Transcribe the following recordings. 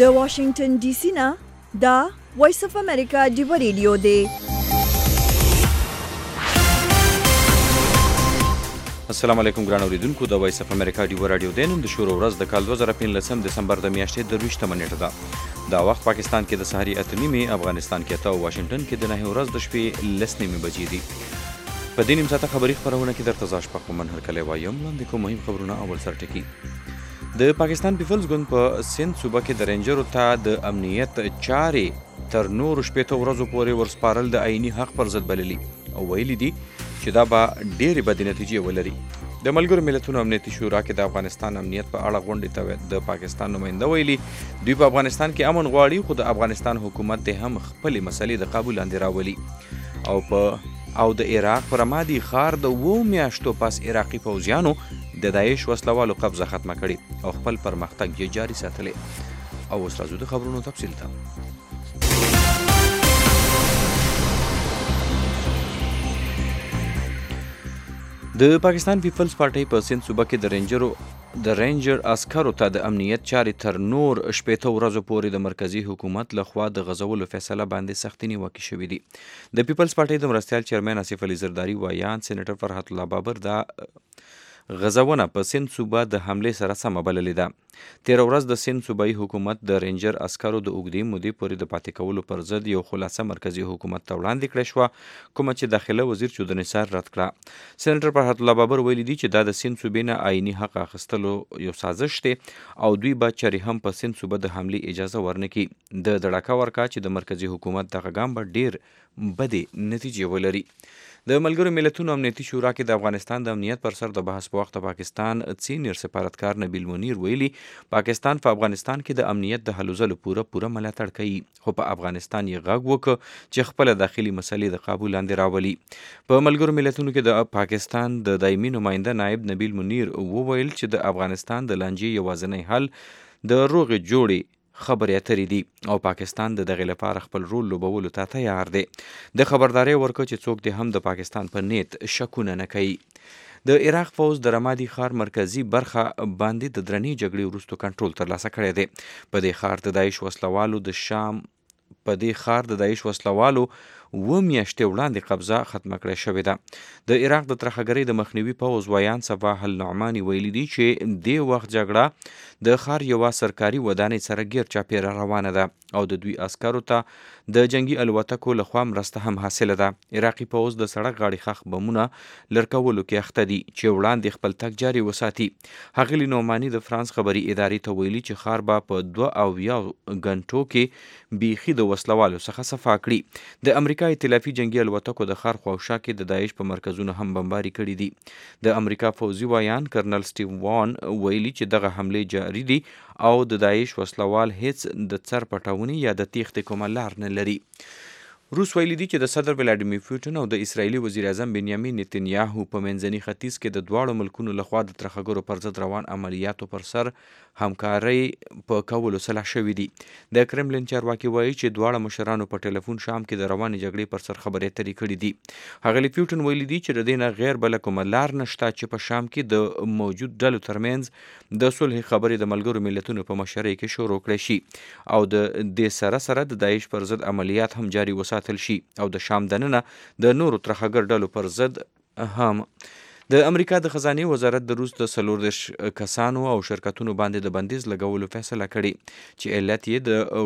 د واشنگټن ډي سي نه دا وایس اف امریکا ډیو ریډیو دی. السلام علیکم ګران اوریدونکو، د وایس اف امریکا ډیو رادیو دی. نن د شروع ورځ د کال 2015 دسمبر د میاشتې 23 نیټه ده. دا وخت پاکستان کې د سحري 8:30، افغانستان کې 8 او واشنگټن کې د 9 ورځ د شپې 10:30 بجې دي. په دې نیم ساعته خبري خبرونه کې درته زاش په کومن هرکلی وایم. لاندې کوم مهم خبرونه اول سر ټکی. د پاکستان پیپلز ګوند په سند صوبه کې د رینجرو ته د امنیت چارې تر نورو شپېته ورځو پورې ورسپارل د آئیني حق پر ضد بللي او ویلي دي چې دا به ډېرې بدې نتیجې ولري. د ملګرو ملتونو امنیتي شورا کې د افغانستان امنیت په اړه غونډې ته د پاکستان نماینده ویلي دوی په افغانستان کې امن غواړي، خو د افغانستان حکومت دې هم خپلې مسلې د قابو لاندې راولي. او د عراق پر رمادي ښار د 2 میاشتو پس عراقي پوځیانو د داعش وسلوالو قبضه ختمه کړې او خپل پرمختګ یې جاري ساتلی. او اوس راځو د خبرونو تفصیل ته. د پاکستان پیپلز پارټۍ په سند صوبه کې د رینجر عسکرو ته د امنیت چارې تر نور شپېته ورځو پورې د مرکزي حکومت لخوا د غځولو فیصله باندې سختې نیوکې شوې دي. د پیپلز پارټۍ د مرستیال چیرمن آصف علي زرداري وایان سېنیټر فرحت الله بابر دا غزونه په سند صوبه د حملې سره سمه بللې ده. 13 ورځ د سند صوبایي حکومت د رینجر عسکرو د اوږدې مودې پورې د پاتې کولو پر ضد یو خلاصه مرکزي حکومت ته وړاندې کړې شوه، کومه چې داخله وزیر چود نثار رد کړه. سېنیټر فرحت الله بابر ویلي دي چې دا د سند صوبې نه آئیني حق اخیستلو یو سازش دی او دوی به چرې هم په سند صوبه د حملې اجازه ورنکړي. د دړکه ورکا چې د مرکزي حکومت دغه ګام به ډېر بدې نتیجې ولري. د ملګرو ملتونو امنیتي شورا کې د افغانستان د امنیت پر سر د بحث په وخت پاکستان سینیر سفارتکار نبیل منیر ویلي پاکستان په افغانستان کې د امنیت د هلو ځلو پوره ملاتړ کوي، خو په افغانستان یې غږ وکړ چې خپل داخلي مسلې د قابو لاندې راولي. په ملګرو ملتونو کې د پاکستان د دایمي نماینده نائب نبیل منیر وویل چې د افغانستان د لانجې یوازینی حل د روغې جوړې خبرې اترې دي او پاکستان د دغې لپاره خپل رول لوبولو ته تیار دی. د خبردارۍ ورکړه چې څوک دې هم د پاکستان په نیت شکونه نه کوي. د عراق پوځ د رمادي ښار مرکزي برخه باندې د درنې جګړې وروسته کنټرول ترلاسه کړی دی. په دې ښار د داعش وسلوالو 2 میاشتې وړاندې قبضه ختمه کړې شوې ده. د عراق د ترهګرۍ د مخنیوي پوځ وایان صباح النعماني ویلي دي چې دې وخت جګړه د ښار یوه سرکاري ودانۍ سره ګیر چاپیره روانه ده او د دوی عسکرو ته د جنگي الوتکو لخوا مرسته هم حاصله ده. عراقي پوځ د سړک غاړې ښخ بمونه لرکولو کې اخته دي چې وړاندې خپل تګ جاري وساتي. ښاغلي نعماني د فرانس خبري ادارې ته ویلي چې ښار به په 2 غنټو کې بیخي د وسلوالو څخه صفا کړي. د امریکا ائتلافي جنگي الوتکو د ښار خواوشا کې د داعش په مرکزونو هم بمباري کړي دي. د امریکا پوځي وایان کرنل سټیو وان ویلي چې دغه حملې جاري دي او د داعش وسلوال هیڅ د سر پټونې یا د تیښتې کومه لار نه لري. روس ویلي دي چې د صدر ولادیمیر پوتین او د اسرائیلي وزیر اعظم بنیامین نتنیاهو په منځني ختیځ کې د دواړو ملکونو لخوا د ترهګرو پر ضد روان عملیاتو پر سر همکارۍ په کولو سلا شوي دي. د کرملین چارواکي وایي چې دواړه مشرانو په ټلیفون شام کې د روانې جګړې پر سر خبرې اترې کړي دي. ښاغلي پوتین ویلي دي چې د دې نه غیر بله کومه لار نشته چې په شام کې د موجود ډلو ترمنځ د صلح خبرې د ملګرو ملتونو په مشرۍ کې شروع کړی شي او د دې سره د داعش پر ضد عملیات هم جاري وساتل شي او د شام دننه د نورو ترهګر ډلو پر ضد هم. د امریکا د خزانې وزارت د روس د 40 کسانو او شرکتونو باندې د بندیز لګولو فیصله کړې چې علت یې د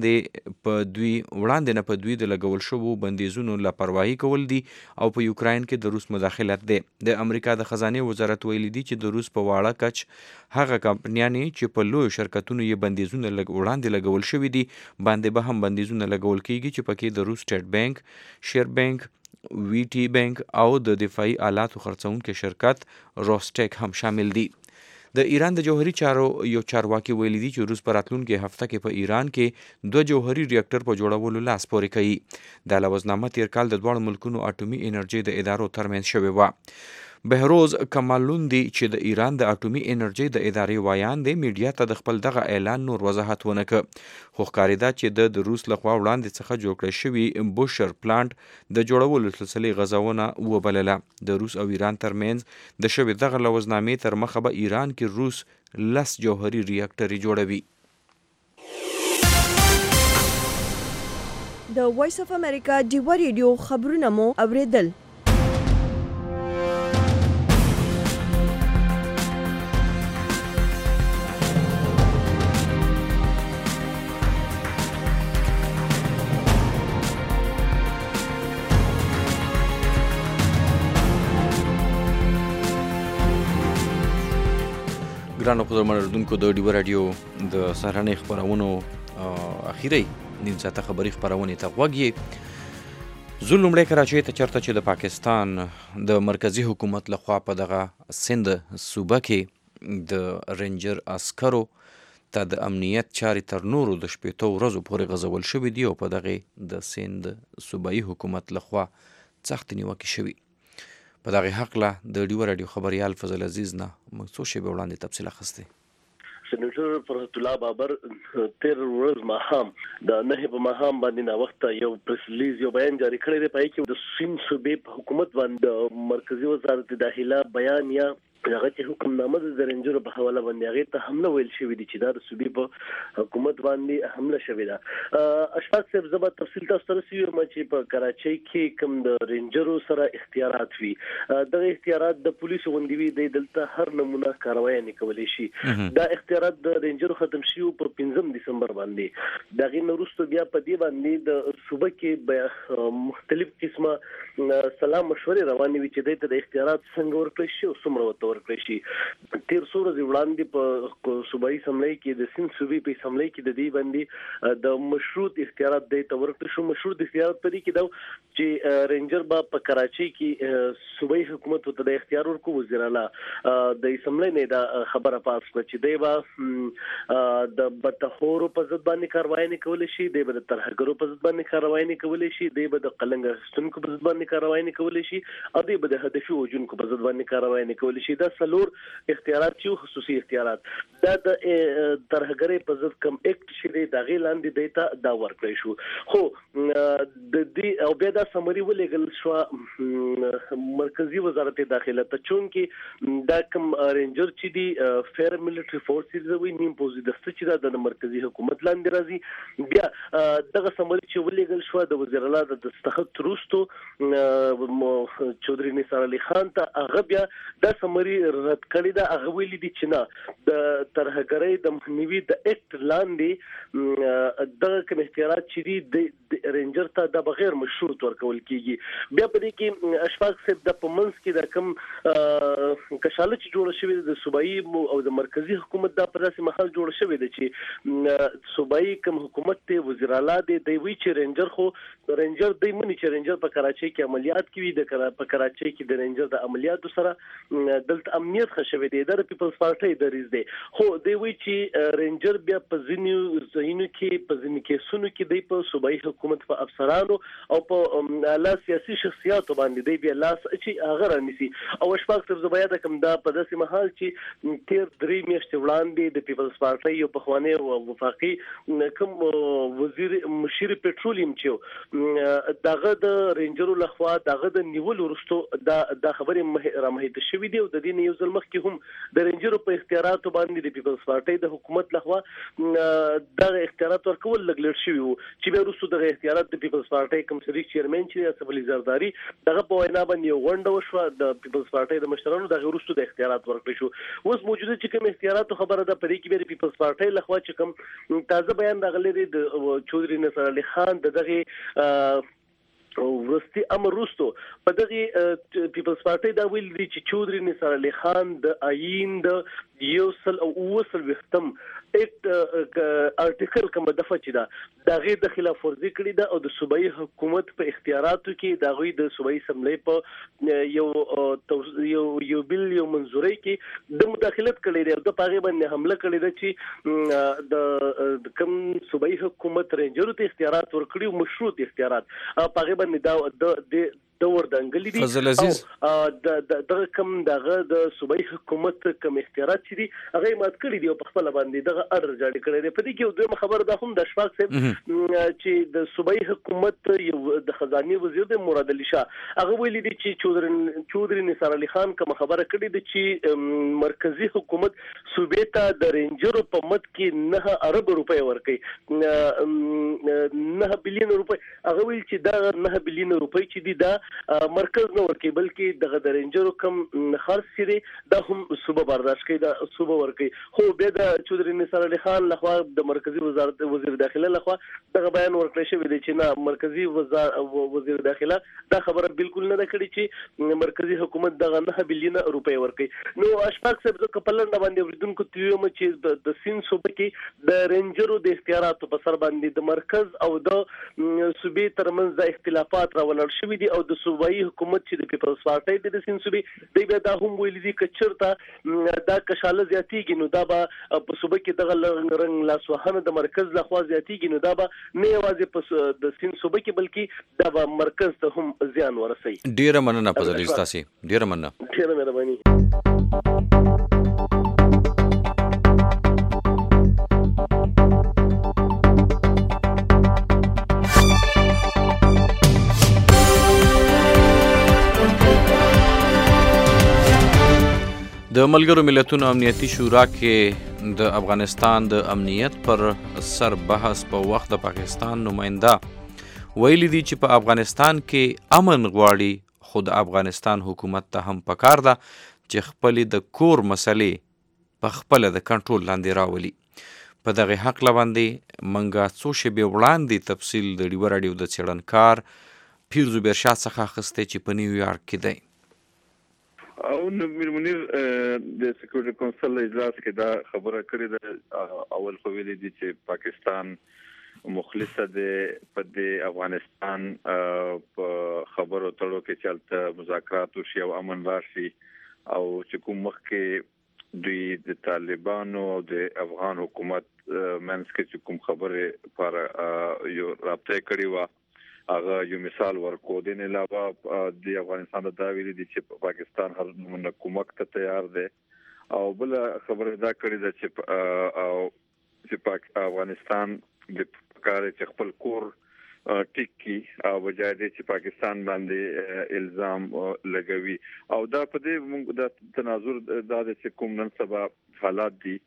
وړاندې نه په دوی د لګول شوو بندیزونو لاپرواهي کول دي او په یوکراین کې د روس مداخلت دی. د امریکا د خزانې وزارت ویلي دي چې د روس په واړه کچ هغه کمپنیانې چې په لویو شرکتونو یې بندیزونه وړاندې لګول شوي دي باندې به هم بندیزونه لګول کیږي چې پکې د روس سټیټ بانک، شیر بانک، وی ټي بانک او د دفاعي آلاتو خرڅونکي شرکت روسټیک هم شامل دي. د ایران د جوهري چارو یو چارواکي ویلي دي چې روس په راتلونکي هفته کې په ایران کې 2 جوهري ریاکټر په جوړولو لاس پورې کوي. دا لوزنامه تیر کال د دواړو ملکونو اټومي انرژي د ادارو ترمنځ شوې وه. بهروز کمالوندي چې د ایران د اټومي انرژي د ادارې وایان دی میډیا ته د خپل دغه اعلان نور وضاحت ونه کړ، خو ښکارېده چې د روس لخوا وړاندې څخه جوړ کړی شوي بوشر پلانټ د جوړولو سلسلې غځونه وبلله. د روس او ایران ترمنځ د شوې دغه لوزنامې تر مخه به ایران کې روس 10 جوهري ریاکټرې جوړوي. د وایس اف امریکا ډیوه ریډیو خبرونه مو اوریدل. ګرانو قدرمن اردوونکو د ډیوه راډیو د سهارنۍ خپرونو اخیری نیم ساعته خبري خپرونې ته غوږ یې. زه لومړی کراچۍ ته چېرته چې د پاکستان د مرکزي حکومت لخوا په دغه سند صوبه کې د رینجر عسکرو ته د امنیت چارې تر نورو د 8 ورځو پورې غځول شوي دي او په دغې د سند صوبایي حکومت لخوا سختې نیوکې شوي. په دغه حقله د ډیوه راډیو خبریال فضل عزیز نه موږ څو شیبې وړاندې تفصیل اخیستی. سېنیټر فرحت الله بابر 13 ورځ ماښام د 9 په ماښام باندې نا وخت یو پریس ریلیز یو بیان جاری کړی دی. پای کې د سین صوبې په حکومت باندې مرکزی وزارت داخله بیان یا هغه چې حکمنامه د رینجر په حواله باندې هغه ته حمله ویل شوې دي چې دا د صوبې په حکومت باندې حمله شوې ده. اشفاق صاحب زبر تفصیل تاسو ته رسوي چې په کراچۍ کې کوم د رینجرو سره اختیارات وي دغه اختیارات د پولیسو غونډې وي د دلته هر نمونه کاروایی نه کولای شي. دا اختیارات د رینجرو ختم شي په 15 دسمبر باندې دغه نورستو بیا په دی باندې د صوبې کې مختلف قسمه سلام مشورې روانې وي چې د اختیارات څنګه ورکړي شي او څومره ورکړي شي. 13 ورځې وړاندې په صوبایي اسمبلی کې د سند صوبې په اسمبلی کې د دې باندې د مشروط اختیارات د ورکړي شو. مشروط اختیارات په دې کې دا چې رینجر با په کراچۍ کې صوبایي حکومت ته د اختیار ورکو. وزیر اعلی د اسمبلی نه دا خبره پاس کړه چې دی با د بتخورو په ضد باندې کاروایی نه کولای شي، دی به د ترهګرو په ضد باندې کاروایی نه کولای شي، دی به د قلنګ غشتونکو په ضد باندې کاروایی نه کولای شي او دی به د هدفي وجونکو په ضد باندې کاروایی نه کولای شي. دا څلور اختیارات چې خصوصي اختیارات دا د ترهګرۍ په ضد کوم اکټ شې د غی لاندې دیتا دا ورکړی شو. خو د دې او بیا دا سمري ولېګل شو مرکزی وزارت داخله ته چون کې دا کوم رینجر چې دی فیر ملټری فورسز وي نیم پوزي د ست چې د مرکزی حکومت لاندې راځي. بیا دغه سمري چې ولېګل شو د وزیر اعلی د دستخط روستو چودري نثار علي خان ته هغه بیا دا سمري رد کړی دا هغه ویلي دي چې نه د ترهګرۍ د مخنیوي د اکټ لاندې دغه کوم اختیارات چې دي د رینجر ته د بغیر مشروط ورکول کیږي. بیا په دې کې اشفاق صاحب د پمنس کې د کوم کشاله چې جوړ شوی د صوبایي او د مرکزی حکومت د پراسي محل جوړ شوی دی چې صوبایي کوم حکومت ته وزیر اعلی دی وی چې رینجر خو رینجر دی منی چې رینجر په کراچۍ کې عملیات کوي د په کراچۍ کې د رینجر د عملیاتو سره دلته امنیت خښوي دی د پیپلز پارټي دریز دی. خو دی وی چې رینجر بیا په ځینو ځینو کې په ځینو کې سونو کې دی په صوبایي حکومت په افسرانو او په اعلی سیاسي شخصیاتو باندې دی بیا لاس چې هغه رانیسي. او اشفاق صاحب زبیا د کوم دا په داسې محل چې 13 میاشتې وړاندې د پیپلز پارټي یو پخوانی او وفاقي کوم وزیر مشیر پټرولیم چې دغه د رینجرو لخوا دغه د نیول ورستو دا خبره رامهیت شوې دی او د دې یو ځل مخکې هم د رینجرو په اختیاراتو باندې د پیپلز پارټي د حکومت لخوا دغه اختیارات ورکول لګلړ شوی وو چې به وروسته دغه اختیارات د پیپلز پارټي کمسري چیرمن چې اسف علي زرداری دغه په وینا باندې یو غونډه وشوه د پیپلز پارټي د مشرانو دغه وروسته د اختیارات ورکړل شو. اوس موجوده چې کوم اختیارات خبره ده پرې کې د پیپلز پارټي لخوا چې کوم تازه بیان راغلی دی د چودري نثار علي خان دغه ورستي امر وروسته په دغه پیپلز پارټي دا ویل دي چې چودري نثار علي خان د آئین د یوسل او وصل وختم اکټ ارټیکل کوم دفعه چې دا دغه د خلاف ورزي کړی دا او د صوبایي حکومت په اختیاراتو کې دغه د صوبایي اسمبلی په یو بل یو منځوري کې د مداخلت کړی دی د پاغي باندې حمله کړی دی چې د کوم صوبایي حکومت رینجرو ته اختیارات ورکړي مشروط اختیارات پاغي باندې دا د د وردانګلي دي فضل عزیز د کم دغه د صوبایي حکومت کوم اختیارات دي هغه مات کړی دی او په خپل باندې دغه اډر جاری کړی دی. په دې کې دوه خبره ده هم د اشفاق صاحب چې د صوبایي حکومت یو د خزانه وزیر د مراد علي شاه هغه ویلي دي چې چودري نثار علي خان کوم خبره کړې ده چې مرکزی حکومت صوبې ته د رینجرو په مد کې 9 ارب روپۍ ورکړي 9 بلین روپۍ. هغه ویل چې دا 9 بلین روپۍ چې دي دا مرکز نه ورکړي بلکې دغه د رینجرو کم خرڅ کړي دا هم صوبه برداشت کوي دا صوبه ورکړي. خو بیا د چودري نثار علي خان لخوا د مرکزی وزارت وزیر داخله لخوا دغه بیان ورکړی شوی دی چې نه مرکزی وزیر داخله دا خبره بالکل نه کړي چې مرکزی حکومت دغه 9 بلین روپۍ ورکړي. نو اشفاق صاحب زه کپلند باندې وریدونکو تیوم چې د سین صوبه کې د رینجرو د اختیاراتو په سر باندې د مرکز او د صوبې ترمنځ د اختلافات راولل شوي دي او د صوبایي حکومت چې د پیپلز پارټي د سین صوبې دی بیا دا هم ویلي دي چې چرته دا کشاله زیاتیږي نو دا به په صوبه کې دغه رنګ لاسوهنه د مرکز لخوا زیاتیږي نو دا به نه یوازې په د سین صوبه کې بلکې دا به مرکز ته هم زیان ورسوي. ډیره مننه فضل عزیز تاسو ډیره مننه. ډیره مهرباني. د ملګرو ملتونو امنیتي شورا کې د افغانستان د امنیت پر سر بحث په وخت د پاکستان نماینده ویلي دي چې په افغانستان کې امن غواړي خو د افغانستان حکومت ته هم پکار ده چې خپلې د کور مسلې په خپله د کنټرول لاندې راولي. په دغه حق باندې منګه څو شېبې وړاندې تفصیل د ډیوه راډیو د څېړنکار پیر زبیر شاه څخه اخیستی چې په نیویارک کې دی. او میر منیر د سکیورټي کونسل اجلاس کې دا خبره کړې ده اول خو ویلي دي چې پاکستان مخلصه ده په د افغانستان په خبرو تړو کې چلته مذاکرات وشي او امن راشي او چې کوم مخ کې دوی د طالبانو او د افغان حکومت منځ کې چې کوم خبره پر یو رابطه کړې و هغه یو مثال ورکو د نه علاوه د افغانستان د داویل دي چې پاکستان هر نمونه کومک ته تیار دی او بل خبره دا کړې ده چې افغانستان د کار چې خپل کور ټیکی او بجای چې پاکستان باندې الزام لګوي او دا په دې موږ د تناظر د چې کوم نن سبا حالات دي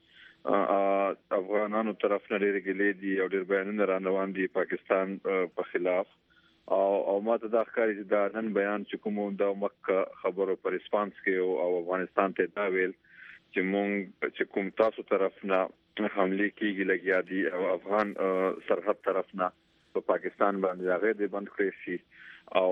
افغانانو طرف نه لري ګلې دي او ډېر بیانونه روان دي پاکستان په خلاف او ماته دا ښکاري چې دا نن بیان چې کوم دا مکه خبرو پر ریسپانس کې او افغانستان ته دا ویل چې مونږ چې کوم تاسو طرف نه حمله کیږي لګیا دي او افغان سرحد طرف نه په پاکستان باندې هغه د بند کړی شي او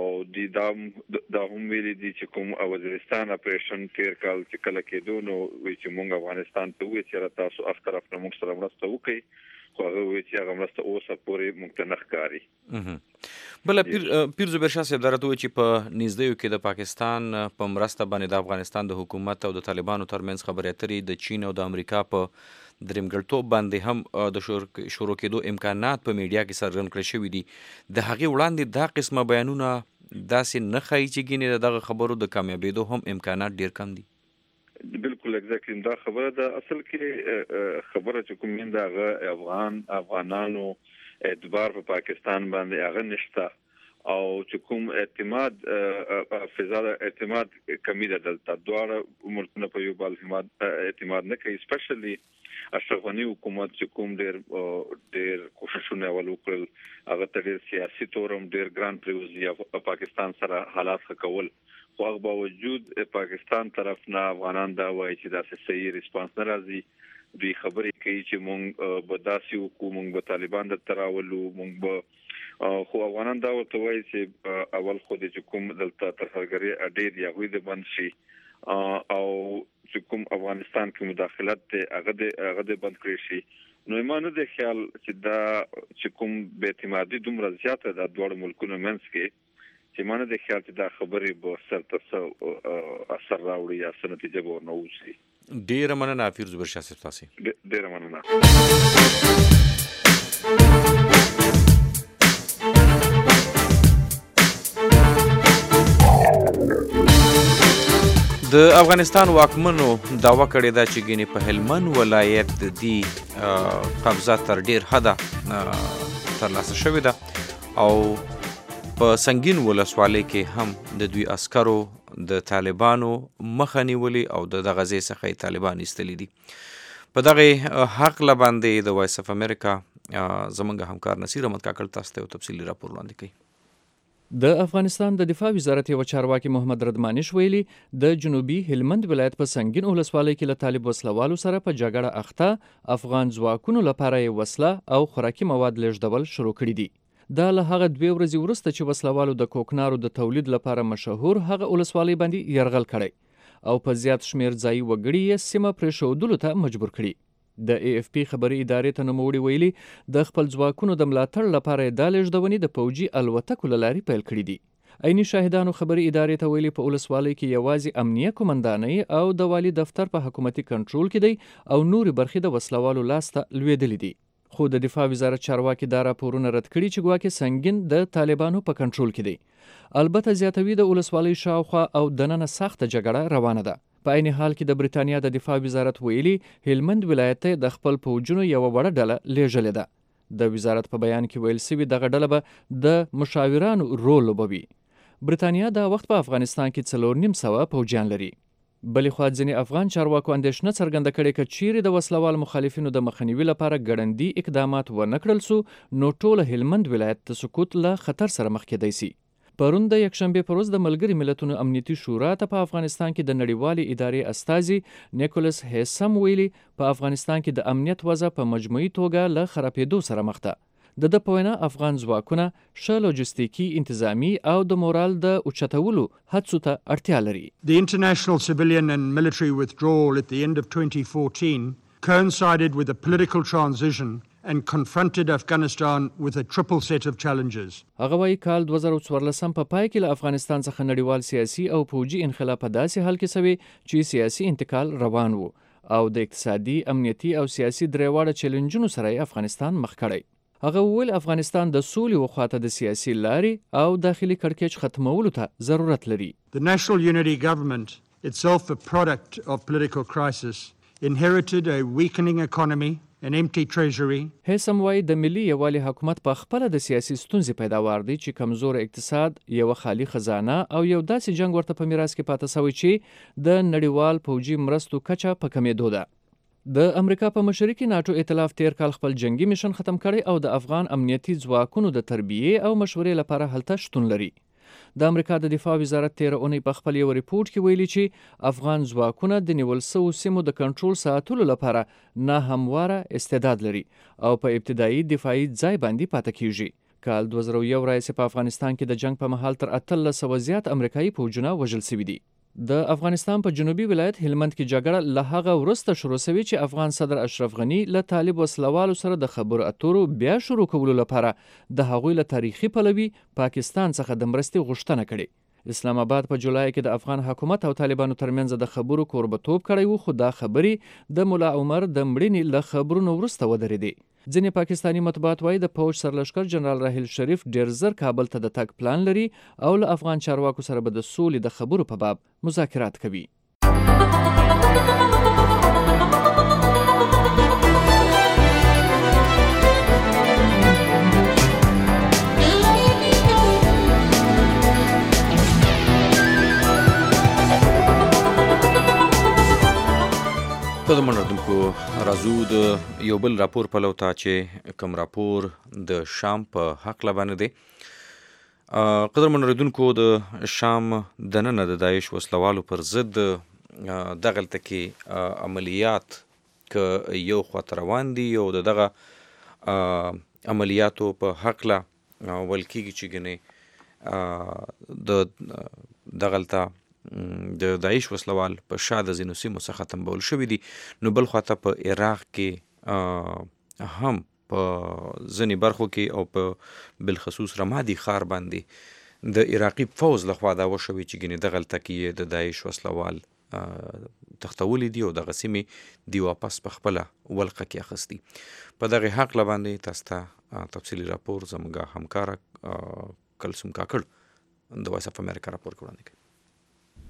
دا هم ویلي دي چې کوم وزیرستان اپریشن تیر کال چې کله کېدو نو وی چې مونږ افغانستان ته وی چې تاسو اف طرف نه موږ سره مرسته وکړي خو هغه وی چې هغه مرسته اوسه پورې موږ ته نخکاری. بل پیر زبیر شاه صاحب درته وی چې په نږدې کې د پاکستان په مرسته باندې د افغانستان د حکومت او د طالبانو ترمنځ خبرې اترې د چین او د امریکا په درېمګړتوب باندې هم د شروع کېدو امکانات په میډیا کې څرګند کړل شوي دي. د هغې وړاندې دا قسمه بیانونه داسې نه ښایي چې ګینې دغه خبرو د کامیابېدو هم امکانات ډېر کم دي. بالکل اگزیکټلی دا خبره ده. اصل کې خبره چې کوم دا افغانانو اعتبار په پاکستان باندې هغه نشته او چې کوم اعتماد فضا اعتماد کمی ده دلته دواړه ملکونه په یو بل اعتماد نه کوي سپیشلی اشرف غنی حکومت چې کوم ډېر کوششونه وکړل هغه ته ډېر سیاسي تورم ډېر ګران پریوزي پاکستان سره حالات ښه کول خو هغه باوجود پاکستان طرف نه افغانان دا وایي چې دا صحیح ریسپانس نه راځي. دوی خبرې کوي چې مونږ به داسې وکړو مونږ به طالبان د تراولو مونږ به خو افغانان دا ورته وایي چې اول خو د کوم دلته ترهګري اډې دی هغوی د بند شي او چې کوم افغانستان کې مداخلت هغه د بند کړی شي. نو ایمانو د خیال چې دا چې کوم بې اعتمادي دومره زیاته ده دواړو ملکونو منځ کې چې ایمانو د خیال چې دا خبرې به سرته اثر راوړي یا څه نتیجه به ورنه وشي. ډېره مننه پیر زبیر شاه صاحب تاسې. ډېره مننه. د افغانستان واکمنو دعوا کړې ده چې ګینې په هلمند ولایت د دې قبضه تر ډیر حده ترلاسه شوې ده او په سنگین ولسوالۍ کې هم د دوی عسکرو د طالبانو مخه نیولې او د دغه ځای څخه یې طالبان ایستلي دي. په دغه حقله باندې د وایس اف امریکا زموږ همکار نصیر احمد کاکړ تاسو ته یو تفصیلي راپور وړاندې کوي. د افغانستان د دفاع وزارت یو چارواکي محمد ردمانش ویلي د جنوبي هلمند ولایت په سنگین ولسوالۍ کې له طالب وسلوالو سره په جګړه اخته افغان ځواکونو لپاره یې وسله او خوراکي مواد لیږدول شروع کړي دي. دا له هغه 2 ورځې وروسته چې وسلوالو د کوکنارو د تولید لپاره مشهور هغه ولسوالۍ باندې یرغل کړی او په زیات شمیر ځایي وګړي یې سیمه پرېښودلو ته مجبور کړي. د AFP خبري ادارې ته نوموړي ویلي د خپل ځواکونو د ملاتړ لپاره یې دا لیږدونې د پوځي الوتکو له لارې پیل کړي دي. عیني شاهدانو خبري ادارې ته ویلي په ولسوالۍ کې یوازې امنیه قومندانۍ او د والي دفتر په حکومتي کنټرول کې دی او نورې برخې د وسلوالو لاسته لوېدلې دي. خو د دفاع وزارت چارواکي دا راپورونه رد کړي چې ګواکې سنگین د طالبانو په کنټرول کې دی. البته زیاتوي د ولسوالۍ شاوخوا او دننه سخته جګړه روانه ده. په عین حال کې د بریتانیا د دفاع وزارت ویلي هلمند ولایت ته د خپل پوځونو یو وړه ډله لیږلې ده. د وزارت په بیان کې ویل شوي دغه ډله به د مشاورانو رول لوبوي. بریتانیا دا وخت په افغانستان کې 4.5 پوځیان لري. بلې خوا ځینې افغان چارواکو اندېښنه څرګنده کړې که چیرې د وسلوال مخالفینو د مخنیوي لپاره ګړندي اقدامات ونه کړل سو نو ټول هلمند ولایت د سقوط له خطر سره مخ کېدی سي. پرون د یکشنبه پر ورځ د ملګري ملتونو امنیتي شورا ته په افغانستان کې د نړیوالې ادارې استازي نیکولس هیسم ویلي په افغانستان کې د امنیت وضع په مجموعي توګه له خرابېدو سره مخ ده. د په وینا افغان ځواکونه ښه لوجستیکي انتظامی او د مورال د اوچتولو هڅو ته اړتیا لري. The international civilian and military withdrawal at the end of 2014 coincided with a political transition and confronted Afghanistan with a triple set of challenges. هغه وايي کال 2014 په پای کې له افغانستان څخه نړیوال سیاسي او پوځي انقلاب په داسې حال کې سوی چې سیاسي انتقال روان وو او د اقتصادي امنیتي او سیاسي درېواړه چیلنجونو سره افغانستان مخ کړی. هغه وویل افغانستان د سولې وخواته د سیاسي لارې او داخلي کړکېچ ختمولو ته ضرورت لري. The National Unity Government, itself a product of political crisis, inherited a weakening economy, an empty treasury. هیسم وایي د ملي یووالي حکومت په خپله د سیاسي ستونزې پیداوار دی چې کمزور اقتصاد، یوه خالي خزانه او یو داسې جنګ ورته په میراث کې پاته سوی چې د نړیوال پوځي مرستو کچه په کمېدو ده. د امریکا په مشرۍ کې ناټو ائتلاف تیر کال خپل جنگي میشن ختم کړی او د افغان امنیتي ځواکونو د تربیې او مشورې لپاره هلته شتون لري. د امریکا د دفاع وزارت 13 اونۍ په خپل یو ریپورت کې ویلي چې افغان ځواکونه د نیول شوو سیمو د کنټرول ساتلو لپاره نه همواره استعداد لري او په ابتدایي دفاعي ځای باندې پاتې کیږي. کال 2001 راهیسې په افغانستان کې د جنگ په مهال تر 1800 زیات امریکایي پوځونه وژل شوي دي. د افغانستان په جنوبي ولایت هلمند کې جګړه له هغه وروسته شروع شوې چې افغان صدر اشرف غني له طالب وسلوالو سره د خبرو اترو بیا شروع کولو لپاره د هغوی له تاریخي پلوي پاکستان څخه د مرستې غوښتنه کړې. اسلام آباد په جولای کې د افغان حکومت او طالبانو ترمنځ د خبرو کوربتوب کړی وو خو دا خبرې د مولا عمر د مړینې له خبرونو وروسته ودرېدې. ځینې پاکستاني مطبوعات وایي د پوځ سرلښکر جنرال راحیل شریف ډیر زر کابل ته د تګ پلان لري او له افغان چارواکو سره به د سولې د خبرو په باب مذاکرات کوي. د منردونکو راځو د یو بل راپور په لوتا چې کوم راپور د شام په حق لبانه دی. قدر منردونکو د شام دننه د داعش وسلوالو پر ضد دغلته کې عملیات که یو خواته روان دي او دغه عملیاتو په حق له ویل کېږي چې ګنې د دغلته د داعش وسلوال په شا د ځینو سیمو څخه تنبول شوي دي. نو بل خواته په عراق کې هم په ځینې برخو کې او په بالخصوص رمادي ښار باندې د عراقي فوز لخوا دا وشوي چې ګنې دغلته کې د داعش وسلوال تختولي دي او دغه سیمې دی واپس په خپله ولقه کې اخیستي. په دغه حق باندې تاسو ته تفصیلي راپور زموږ همکاره کلثوم کاکړ د وایس اف امریکا راپور وړاندې کوي.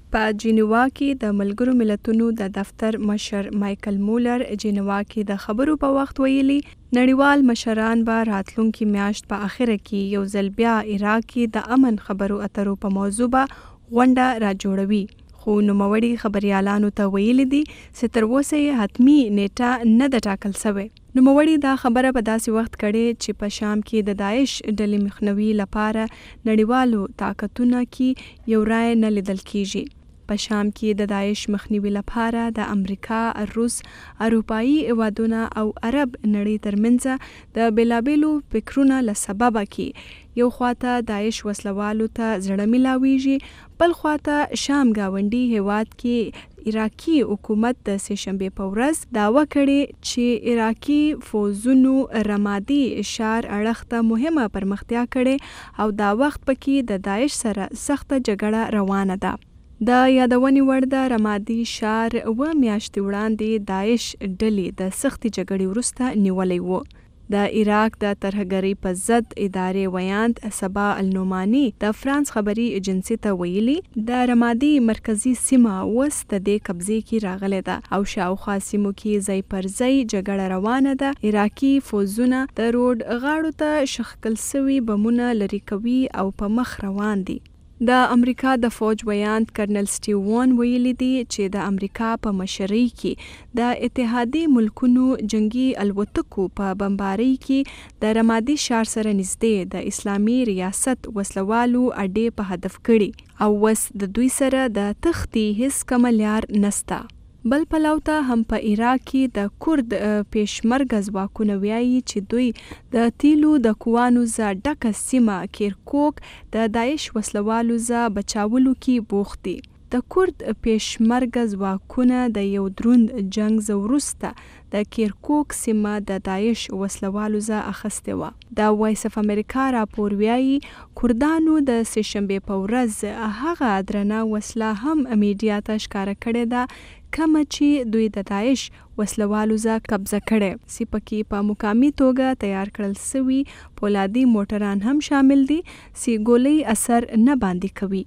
په جنیوا کې د ملګرو ملتونو د دفتر مشر مایکل مولر جنیوا کې د خبرو په وخت ویلي نړیوال مشران به راتلونکي میاشت په اخره کې یو ځل بیا عراق کې د امن خبرو اترو په موضوع به غونډه را جوړوي. خو نوموړي خبريالانو ته ویلي دي چې تر اوسه یې حتمی نیټه نه ده ټاکل شوې. نوموړي دا خبره په داسې وخت کړې چې په شام کې د داعش ډلې مخنیوي لپاره نړیوالو طاقتونو کې یو رای نه لیدل کیږي. په شام کې د داعش مخنیوي لپاره د امریکا، روس، اروپایي هیوادونو او عرب نړۍ ترمنځ د بیلابیلو فکرونو له سببه کې یو خواته داعش وسلوالو ته زړه ملاویږي، بل خواته شام گاونډي هیواد کې عراقي حکومت د سهشنبه په ورځ دعوه کړې چې عراقي فوزونو رمادي ښار اړخ ته مهمه پرمختیا کړې او دا وخت پکې د داعش سره سخته جګړه روانه ده. د یادونې وړ د رمادي ښار 7 میاشتې وړاندې داعش ډلې د سختې جګړې وروسته نیولی و. د عراق د ترهګرۍ په ضد ادارې ویاند سبا النعماني د فرانس خبري ایجنسی ته ویلي د رمادي مرکزی سیمه اوس د دې قبضې کې راغلې ده او شاوخوا سیمو کې ځای پر ځای جګړه روانه ده. عراقي فوزونه د روډ غاړو ته شخکل سوي بمونه لري کوي او په مخ روان دي. د امریکا د فوج ویاند کرنل سټیو وان ویلي دي چې د امریکا په مشرۍ کې د اتحادي ملکونو جنگي الوتکو په بمبارۍ کې د رمادي ښار سره نږدې د اسلامي ریاست وسلوالو اډې په هدف کړي او وس د دوی سره د تختی هیڅ کوم لار نسته. بل پلو ته هم په عراق کې د کورد پیشمرګه ځواکونه وایي چې دوی د تیلو د کوانو ز ډکه سیمه کیرکوک د داعش وسلوالو ز بچاولو کې بوخت دي. د کورد پیشمرګه ځواکونه د یو دروند جنگ وروسته د کیرکوک سیمه د داعش وسلوالو ز اخیسته و. د وایس اف امریکا راپور وایي کردانو د سهشنبه په ورځ هغه درنه وسله هم میډیا ته ښکاره کړې ده کومه چې دوی د داعش وسلوالو ز قبضه کړي. سپکې په مقامی توګه تیار کړل سوي پولادي موټران هم شامل دي چې ګولۍ اثر نه باندې کوي.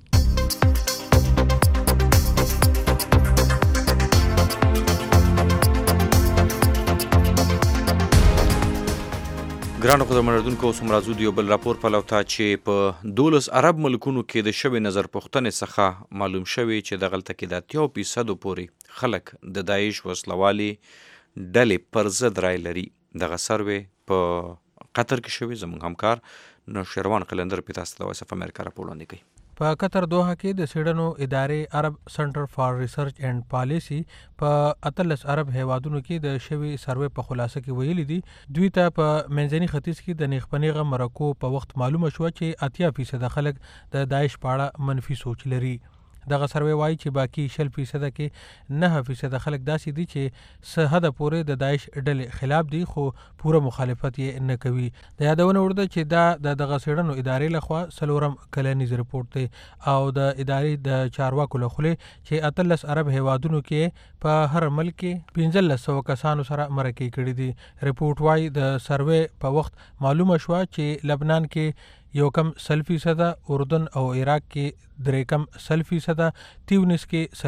ګرانو خدمتونکو اوس هم راځو د یو بل راپور په لوتا چې په 12 عرب ملکونو کې د شوی نظر پوښتنې څخه معلوم شوی چې د غلطه کې د 30% پورې خلک د داعش وسلوالي ډلې پر ضد رای لري. دغه سروې په قطر کې شوی. زموږ همکار نوشیروان قلندر په تاسو د وایس اف امریکا راپور وړاندې کوي. په قطر دوحه کې د سیډنو ادارې عرب سنټر فار ریسرچ اینڈ پالیسی په 13 عرب هیوادونو کې د شوی سروې په خلاصه کې ویلي دي دوی ته په منځني ختیځ کې د نیخپنیغه مرکو په وخت معلومه شو چې 80% خلک د داعش په اړه منفي سوچ لري. دغه سروې وایي چې باقي 60% کې 9% خلک داسې دي چې څه حد پورې د داعش ډلې خلاف دي خو پوره مخالفت یې نه کوي. د یادونه ورده چې دا دغه سیډنو ادارې لخوا سلورم کلنیز رپورت دی او د ادارې د چارواکو له خولې چې 13 عرب هیوادونو کې په هر ملک کې 1500 کسانو سره مرکې کړي دي. رپورت وایي د سروې په وخت معلومه شوه چې لبنان کې 1% اردن او عراق کې 3% تیونس کې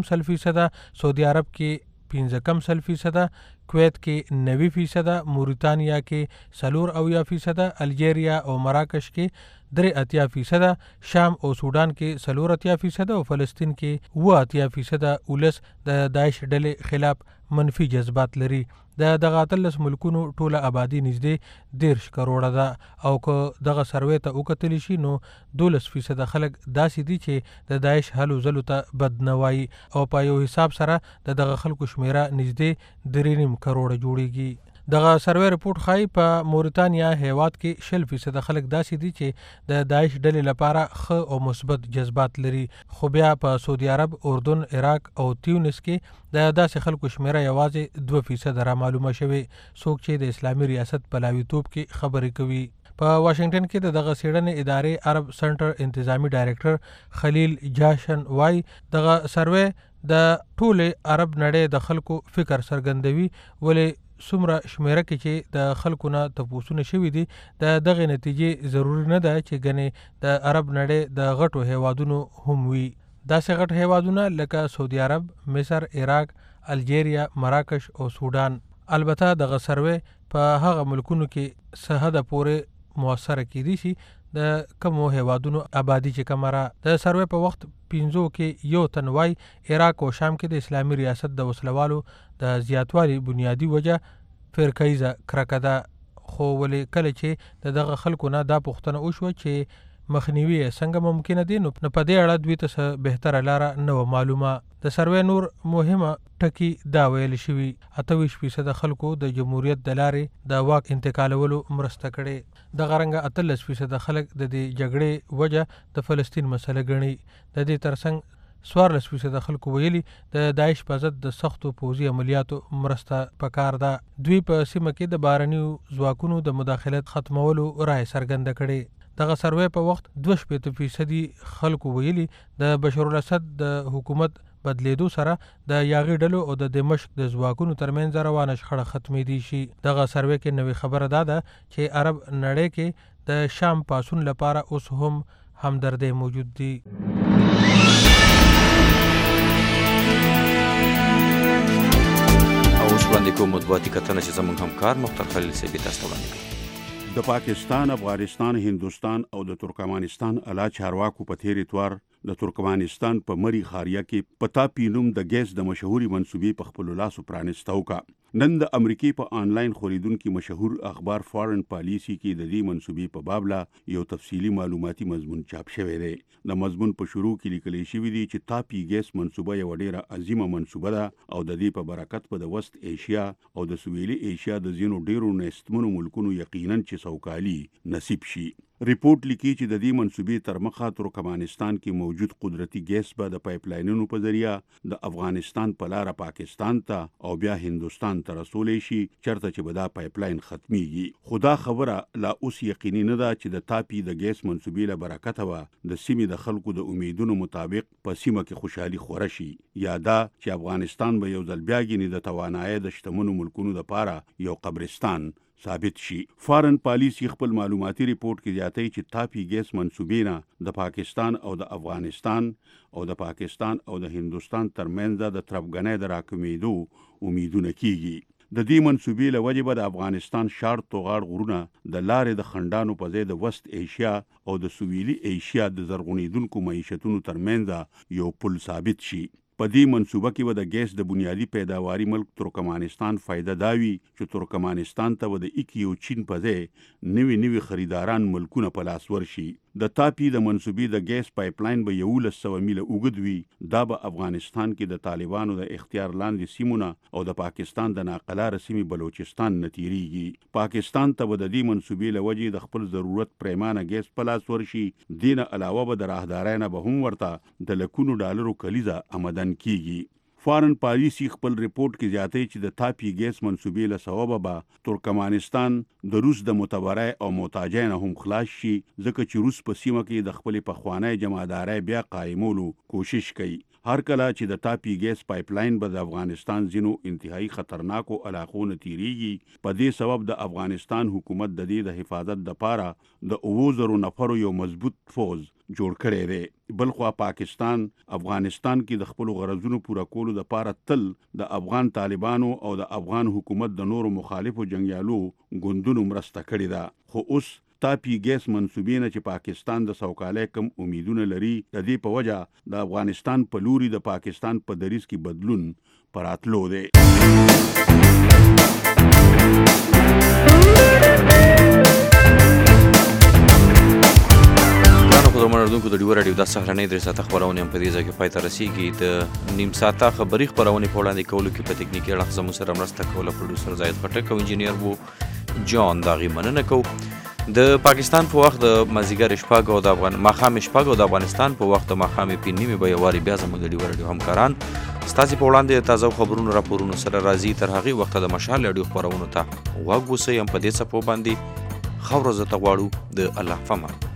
4% سعودي عرب کې 15% کویت کې 90%، موریتانیا کې 4% الجیریا او مراکش کې 83%، شام او سودان کې 4% او فلسطین کې 8% ولس د داعش ډلې خلاف منفي جذبات لري. دغه 13 ملکونو ټوله آبادی نږدې 10 کروڑه ده او که دغه سروې ته وکتل شي نو 12% خلک داسې دي چې د داعش هلو ځلو ته بد نه وایي او په یو حساب سره دغه خلکو شمیره نږدې 3.5 کروڑه جوړیږي. دغه سروې رپورت ښایي په موریتانیا هیواد کې 60% خلک داسې دي چې د داعش ډلې لپاره ښه او مثبت جذبات لري، خو بیا په سعودي عرب، اردن، عراق او تیونس کې د داسې خلکو شمیره یوازې 2% را معلومه شوې، څوک چې د اسلامي ریاست په لاویتوب کې خبرې کوي. په واشنگټن کې د دغه څېړنې ادارې عرب سنټر انتظامی ډایرکټر خلیل جاشن وایي دغه سروې د ټولې عرب نړۍ د خلکو فکر څرګندوي، ولې څومره شمیره کې چې د خلکو نه تپوسونه شوي دي د دغې نتیجې ضروري نه ده چې ګنې د عرب نړۍ د غټو هیوادونو هم وي. داسې غټ هیوادونه لکه سعودي عرب، مصر، عراق، الجیریا، مراکش او سودان. البته دغه سروې په هغه ملکونو کې څه حده پورې موثره کیدی شي د کومو هیوادونو آبادی چې کمره. د سروې په وخت 15 کې یو تن وای عراق او شام کې د اسلامي ریاست د وسلوالو د زیاتوالي بنیادی وجه فرقایزه کرکه ده. خو ولې کله چې دغه خلکو نه دا پوښتنه وشوه چې مخنیوي څنګه ممکنه دي، نو په دې اړه دوی ته بهتره لاره نه و معلومه. د سروې نور مهمه ټکی دا ویل شوي 28% خلکو د جمهوریت د لارې د واک انتقالولو مرسته کړې. دغه رنګه 13% خلک د دې جګړې وجه د فلسطین مسله ګڼي. د دې ترڅنګ 14% خلکو ویلي د داعش په ضد د سختو پوځي عملیاتو مرسته پکار ده. دوی په سیمه کې د بهرنیو ځواکونو د مداخلت ختمولو رایه څرګنده کړې. دغه سروې په وخت 2% خلکو ویلي د بشار الاسد د حکومت بدلیدو سره د یاغي ډلو او د دمشق د ځواکونو ترمنځ روانه شخړه ختمېدی شي. دغه سروې کې نوې خبره ده چې عرب نړۍ کې د شام پاسون لپاره اوس هم همدردی موجود دي. اوس وړاندې کوم مطبوعاتي کتنه چې زموږ همکار مختار خلیل صاحب تاسو ته وړاندې کوي. د پاکستان، افغانستان، هندوستان او د ترکمانستان اعلی چارواکو په تیر اتوار د ترکمانستان په مری خاریه کې پتا پینوم د ګیس د مشهوري منسوبې په خپل لاسو پرانستو کا. نن د امریکای په آنلاین خریدونکو مشهور اخبار فارن پالیسی کې د دې منسوبې په باب لا یو تفصیلی معلوماتي مضمون چاپ شوی دی. د مضمون په شروع کې لیکل شوی دی چې تاپی ګیس منسوبه یو ډیره عظیمه منسوبه ده او د دې په برکت په د وست ایشیا او د سویلي ایشیا د زینو ډیرو نستمنو ملکونو یقینا چې سوکالي نصیب شي. ریپورت لیکي چې د دې منسوبې تر مخه ترکمانستان کې موجود قدرتي ګیس به د پایپ لاینونو په ذریعہ د افغانستان په لار پاکستان ته او بیا هندوستان ته رسولې شي، چرته چې به دا پایپ لاین ختميږي. خدا خبره لا اوس یقیني نه ده چې د تاپی د ګیس منسوبې له برکته و د سیمې د خلکو د امیدونو مطابق په سیمه کې خوشحالي خوره شي، یا دا چې افغانستان به یو ځل بیا ګینې د توانایي د شتمنو ملکونو لپاره یو قبرستان ثابت شي. فارن پالیسی خپل معلوماتي ریپورت کې زیاتوي چې تاپی ګیس منسوبې نه د پاکستان او د افغانستان او د پاکستان او د هندوستان ترمنځ د تربګنۍ د راکمېدو امیدونه کیږي. د دې منسوبې له وجې به د افغانستان شارټ توغاړ غرونه د لارې د خندانو په ځای د وست ایشیا او د سویلي ایشیا د زرغونیدونکو معیشتونو ترمنځ یو پل ثابت شي. په دې منسوبه کې به د ګیس د بنیادی پیداواري ملک ترکمانستان فائدہ داوي چې ترکمانستان ته د ایکیو چین په ځای نوي خریداران ملکونه په لاس ورشي. د تاپی د منسوبې د ګیس پایپ لاین به 1100 میله اوږد وي. دا به افغانستان کې د طالبانو د اختیار لاندې سیمونه او د پاکستان د ناقلاره سیمې بلوچستان نه تیریږي. پاکستان ته به د دې منسوبې له وجې د خپل ضرورت پریمانه ګیس په لاس ورشي. دینه علاوه به د راهدارۍ نه به هم ورته د لکونو ډالرو کلیزه آمدن کیږي. فارن پالیسی خپل ریپورت کې زیاتوي چې د تاپی ګیس منسوبې له سببه به ترکمانستان د روس د متبرع او محتاجۍ نه هم خلاص شي، ځکه چې روس په سیمه کې د خپل پخوانی جمعدارۍ بیا قایمولو کوشش کوي. هر کله چې د تاپی ګیس پایپ لاین به د افغانستان ځینو انتهایی خطرناکو علاقو نه تیریږي، په دې سبب د افغانستان حکومت د دې د حفاظت لپاره د 9000 نفرو یو مضبوط فوج جوړ کړی دی. بلخوا پاکستان افغانستان کې د خپل غرضونو پوره کولو لپاره تل د افغان طالبانو او د افغان حکومت د نورو مخالفو جنگیالو ګوندونو مرسته کړې ده. خو اوس تاپی ګیس منسوبې نه چې پاکستان د سوکالۍ کم امیدونه لري، د دې په وجه د افغانستان په لوري د پاکستان په دریځ کې بدلون پراتلو دی. خبرونکو د ډیو راډیو د سهارنۍ درې ساعته خبرونه هم په دې ځای کې پای ته رسیږي. د نیم ساعته خبري خبرونه په وړاندې کولو کې په تکنیکي اړخ زموږ سره مرسته کوله پروډوسر زاید خټک او انجینیر وو جان داغي مننه کو. د پاکستان په وخت د مازیګر شپږ او د ماښام شپږ او د افغانستان په وخت د ماښام په نیمه به یواري بیا زموږ د ډیو راډیو همکاران ستاسو په وړاندې تازه خبرونو راپورونو سره راځي. تر هغه وخت د مشال راډیو خبرونو ته واګوسې هم په دې څپو باندې خبرو زته غواړو. د الله فمان.